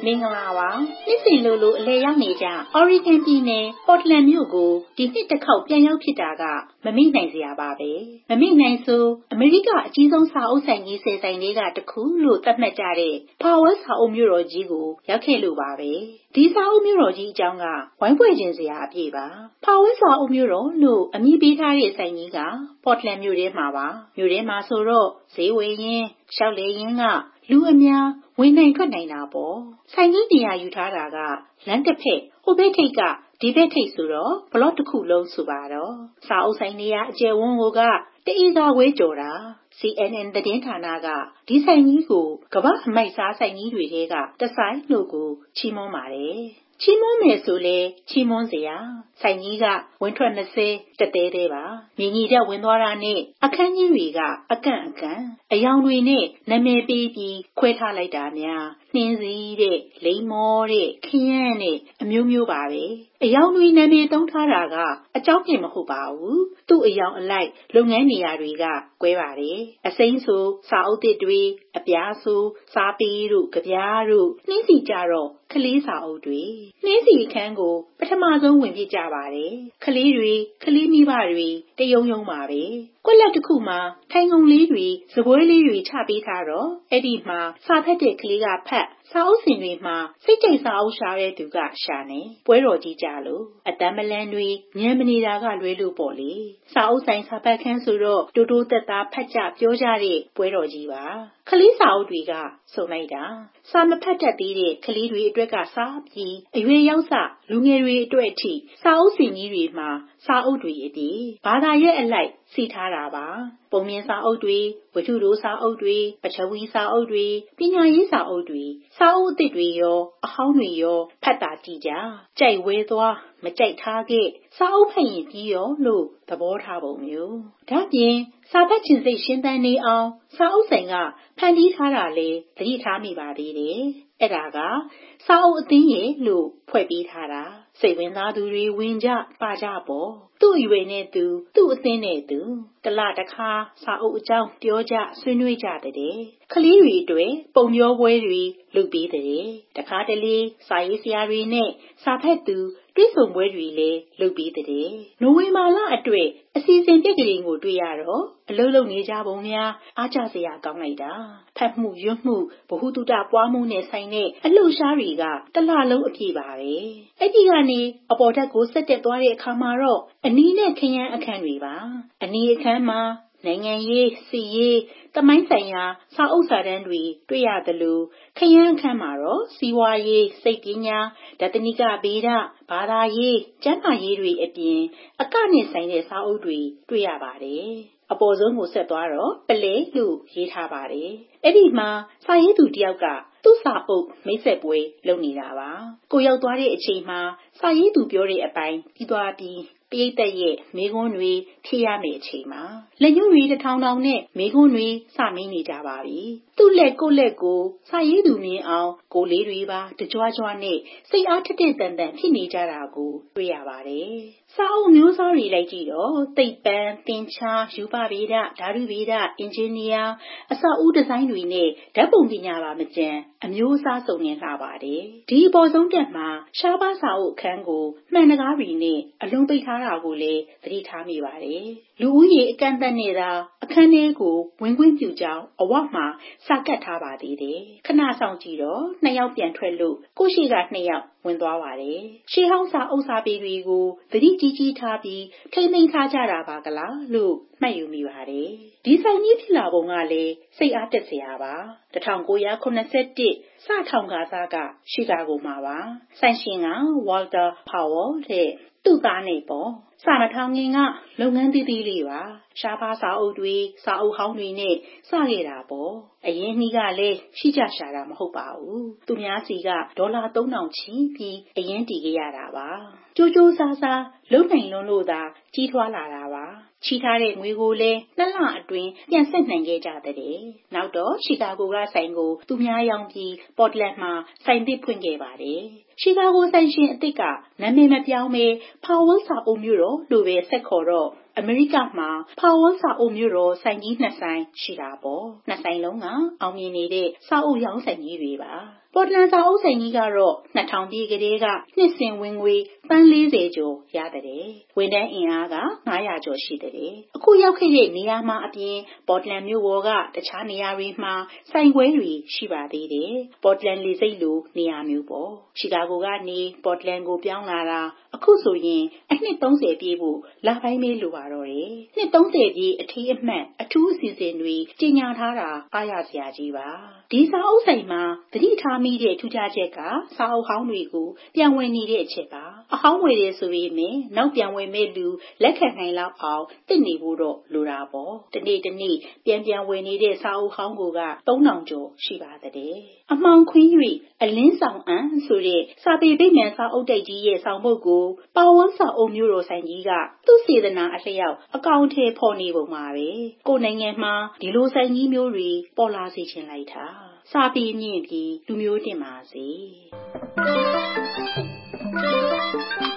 မင်္ဂလာပါနှစ်စဉ်လိုအလဲရောက်နေကြ Oregon ပြည်နယ် Portland မြို့ကိုဒီနှစ်တစ်ခေါက်ပြန်ရောက်ဖြစ်တာကမမေ့နိုင်စရာပါပဲမမေ့နိုင်ဆိုအမေရိကအကြီးဆုံးစာအုပ်ဆိုင်ကြီး10ဆိုင်တွေကတစ်ခုလို့သတ်မှတ်ကြတဲ့ Powell စာအုပ်မြို့တော်ကြီးကိုရောက်ခဲ့လို့ပါပဲဒီစာအုပ်မြို့တော်ကြီးအကြောင်းကဝိုင်းဖွဲ့ခြင်းစရာအပြည့်ပါ Powell စာအုပ်မြို့တော်လို့အမည်ပေးထားတဲ့ဆိုင်ကြီးက Portland မြို့ထဲမှာပါမြို့ထဲမှာဆိုတော့ဈေးဝယ်ရင်းရှောက်လေရင်းကလူအများဝင်နိုင်ထွက်နိုင်တာပေါ့ဆိုင်ကြီးနေရာယူထားတာကလမ်းတစ်ဖက်ဟိုဘက်ထိပ်ကဒီဘက်ထိပ်ဆိုတော့ဘလော့တစ်ခုလုံးဆိုပါတော့စာအုပ်ဆိုင်နေရာအကျယ်ဝန်းကတဧကခွဲကျော်တာ CNN သတင်းဌာနကဒီဆိုင်ကြီးကိုကမ္ဘာအမိုက်စားဆိုင်ကြီးတွေထဲကတစ်ဆိုင်လို့ကိုချီးမွမ်းပါတယ်ချီးမွမ်းမယ်ဆိုလဲချီးမွမ်းစရာဆိုင်ကြီးကဝင်ထွက်20တသေးသေးပါမြေကြီးတက်ဝင်သွားတာနဲ့အခန်းကြီးတွေကအကန့်အယောင်တွေနဲ့နာမည်ပေးပြီးခွဲထားလိုက်တာများနှင်းစီတဲ့လိမ္မောတဲ့ခရမ်းနဲ့အမျိုးမျိုးပါပဲအယောင်တွေနာမည်သုံးထားတာကအကြောင်းပြင်မဟုတ်ပါဘူးသူ့အယောင်အလိုက်လုပ်ငန်းနေရာတွေကကွဲပါတယ်အစိမ်းဆိုစာအုပ်သစ်တွေအပြားဆိုစားပေတို့ကြပြားတို့နှင်းစီကြတော့ကလေးစာအုပ်တွေနှင်းစီအခန်းကိုပထမဆုံးဝင်ပြကြပါတယ်ကလေးမိဘတွေတယုံပါပဲကွက်လက်တစ်ခုမှာထိုင်ကုန်လေးတွေစပွဲလေးတွေချပေးထားတော့အဲ့ဒီမှာစာဖတ်တဲ့ကလေးကဖတ်စာအုပ်စင်တွေမှာစိတ်ကြိုက်စာအုပ်ရှာတဲ့သူကရှာနေပွဲတော်ကြီးကြလို့အတမ်းမလန်းတွေညံမနေတာကလွဲလို့ပေါ့လေစာအုပ်ဆိုင်စာဖတ်ခန်းဆိုတော့တိုးတိုးတက်တာဖတ်ကြပြောကြတဲ့ပွဲတော်ကြီးပါကလေးစာအုပ်တွေကစုံလိုက်တာစာမဖတ်တတ်သေးတဲ့ကလေးတွေအတွက်ကစားပြီးအရွယ်ရောက်စလူငယ်တွေအတွက်အထိစာအုပ်စင်ကြီးတွေမှာစာအုပ်တွေအပြင်ဘာသာရပ်အလိုက်စီထားတာပါပုံမြင်စာအုပ်တွေဝတ္ထုတိုစာအုပ်တွေပထဝီစာအုပ်တွေပညာရေးစာအုပ်တွေစာအုပ်အသစ်တွေရောအဟောင်းတွေရောဖတ်တာကြည့်ကြကြိုက်ဝဲသွားမကြိုက်ထားခဲ့စာအုပ်ဖတ်ရင်ပြီးရောလို့သဘောထားပုံမျိုးဒါပြင်စာဖတ်ခြင်းစိတ်ရှင်းသန်နေအောင်စာအုပ်ဆိုင်ကဖန်တီးထားတာလေသတိထားမိပါသေးတယ်အဲ့ဒါကစာအုပ်အသင်းရဲ့လို့ဖွဲ့ပေးထားတာစိတ်ဝင်စားသူတွေဝင်ကြပါကြပေါ့သူ့အရွယ်နဲ့သူ့အသင်းနဲ့သူတလတစ်ခါစာအုပ်အကြောင်းပြောကြဆွေးနွေးကြတဲ့ကလေးတွေအတွက်ပုံပြောပွဲတွေလုပ်ပေးတဲ့တခါတလေစာရေးဆရာတွေနဲ့စာဖတ်သူတွေ့ဆုံပွဲတွေလည်းလုပ်ပေးတဲ့နိုဝင်ဘာလအတွက်အစီအစဉ်ပြက်ကလေးကိုတွေ့ရတော့အလုပ်လုပ်နေကြပုံများအားကျစရာကောင်းလိုက်တာဖတ်မှုရွတ်မှုဗဟုသုတပွားမှုနဲ့ဆိုင်တဲ့အလှူရှားတွေကတလလုံးအပြည့်ပါပဲအဲ့ဒီကနေအပေါ်ဓာတ်ကိုဆက်တက်သွားတဲ့အခါမှာတော့အနီးနဲ့ခရမ်းအခန်းတွေပါအနီးအခန်းမှာနိုင်ငံရေးစီရေးသမိုင်းဆိုင်ရာစာအုပ်စာတမ်းတွေတွေ့ရသလိုခရမ်းအခန်းမှာတော့စီးပွားရေးစိတ်ပညာဒသနိကဗေဒဘာသာရေးကျန်းမာရေးတွေအပြင်အကနဲ့ဆိုင်တဲ့စာအုပ်တွေတွေ့ရပါတယ်အပေါ်ဆုံးကိုဆက်သွားတော့ပလဲလို့ရေးထားပါတယ်အဲ့ဒီမှာစာရေးသူတယောက်ကသူ့စာအုပ်မိတ်ဆက်ပွဲလုပ်နေတာပါကိုရောက်သွားတဲ့အချိန်မှာစာရေးသူပြောတဲ့အပိုင်းပြီးသွားပြီးပရိသတ်ရဲ့မေးခွန်းတွေဖြေရမယ့်အချိန်မှာလက်ညှိုးတွေထောင်နဲ့မေးခွန်းတွေစမင်းနေကြပါပြီသူ့လက်ကိုစာရေးသူမြင်အောင်ကိုလေးတွေပါတကြွနဲ့စိတ်အားထက်တဲ့တန်ဖြစ်နေကြတာကိုတွေ့ရပါတယ်စာအုပ်မျိုးစားတွေလိုက်ကြည့်တော့သိပ္ပံသင်္ချာရူပဗေဒဓာတုဗေဒအင်ဂျင်နီယာအဆောက်အဦဒီဇိုင်းတွေနဲ့ဓာတ်ပုံပညာပါမကျန်အမျိုးအစားစုံလင်လှပါတယ်ဒီအပေါ်ဆုံးတက်မှာရှားပါးစာအုပ်အခန်းကိုမှန်တကားတွေနဲ့အလုံးပိတ်ထားတာကိုလည်းသတိထားမိပါတယ်လူဦးရေအကန့်အသတ်နဲ့သာအခန်းထဲကိုဝင်ခွင့်ပြုကြောင်းအဝမှာစာကတ်ထားပါသေးတယ်ခဏဆောင်ကြည့်တော့2ယောက်ပြန်ထွက်လို့ကိုရှိက2ယောက်ဝင်သွားပါတယ်ရှေးဟောင်းစာအုပ်စာပေတွေကိုသတိကြီးထားပြီးထိမ့်သိမ်းထားကြတာပါကလားလို့မှတ်ယူမိပါတယ်ဒီဆိုင်ကြီးဖြစ်လာပုံကလည်းစိတ်အားတက်စရာပါ1981စထောင်ကားစားကရှီကာဂိုမှာပါဆိုင်ရှင်က Walter Powell တဲ့သူ့သားနဲ့ပေါ့စာမထောင်ခင်ကလုပ်ငန်းသေးသေးလေးပါရှားပါးစာအုပ်တွေစာအုပ်ဟောင်းတွေနဲ့စခဲ့တာပေါ့အရင်နှီးကလည်းရှိကြရှာတာမဟုတ်ပါဘူးသူများစီကဒေါ်လာ3000ချီးပြီးအရင်တည်ခဲ့ရတာပါကြိုးစားလုံနိုင်လွန်းလို့သာကြီးထွားလာတာပါချီးထားတဲ့ငွေကိုလည်း2လအတွင်းပြန်ဆက်နိုင်ခဲ့ကြတဲ့နောက်တော့ရှီကာဂိုကဆိုင်ကိုသူများရောင်းပြီးပေါ်တလန်မှာဆိုင်သစ်ဖွင့်ခဲ့ပါတယ်ရှီကာဂိုဆိုင်ရှင်အသစ်ကနာမည်မပြောင်းပဲဖာဝေါစာအုပ်မြို့တော်လို့ပဲဆက်ခေါ်တော့အမေရိကမှာဖာဝေါစာအုပ်မြို့တော်ဆိုင်ကြီး2ဆိုင်ရှိတာပေါ့2ဆိုင်လုံးကအောင်မြင်နေတဲ့စာအုပ်ရောင်းဆိုင်ကြီးတွေပါပေါ်တလန်စာအုပ်ဆိုင်ကြီးကတော့2000ပြည့်ကလေးကနှစ်စဉ်ဝင်ငွေပန်း40ကျော်ရတဲ့ဝန်ထမ်းအင်အားက900ကျော်ရှိတဲ့အခုရောက်ခဲ့တဲ့နေရာမှာအပြင်ပေါ်တလန်မြို့ပေါ်ကတခြားနေရာတွေမှာဆိုင်ခွဲတွေရှိပါသေးတယ်ပေါ်တလန်လေဆိပ်လိုနေရာမျိုးပေါ့ရှီကာဂိုကနေပေါ်တလန်ကိုပြောင်းလာတာအခုဆိုရင်အနှစ်30ပြည့်ဖို့လပိုင်းပဲလိုပါတော့တယ်နှစ်30ပြည့်အထီးအမှတ်အထူးအစီအစဉ်တွေကြီးညာထားတာအားရစရာကြီးပါဒီစာအုပ်ဆိုင်မှာသတိထားမိတဲ့ထူးခြားချက်ကစာအုပ်ဟောင်းတွေကိုပြန်ဝယ်နေတဲ့အချက်ပါအဟောင်းဝယ်တယ်ဆိုပေမဲ့နောက်ပြန်ဝယ်မဲ့လူလက်ခံနိုင်လောက်အောင်သိနေဖို့တော့လိုတာပေါ့တနေ့ပြန်ဝယ်နေတဲ့စာအုပ်ဟောင်းက3000ကျော်ရှိပါတဲ့အမှောင်ခွင်း၍အလင်းဆောင်အံဆိုတဲ့စာပေဗိမာန်စာအုပ်တိုက်ကြီးရဲ့ဆောင်ပုဒ်ကိုပါဝန်းစာအုပ်မျိုးတော်ဆိုင်ကြီးကသူ့စေတနာအလျောက်အကောင့်ထဲဖော်နေပုံပါပဲကိုယ်နိုင်ငံမှာဒီလိုဆိုင်ကြီးမျိုးတွေပေါ်လာစေချင်လိုက်တာစာပေမြင့်ပြီးလူမျိုးတင်ပါစေ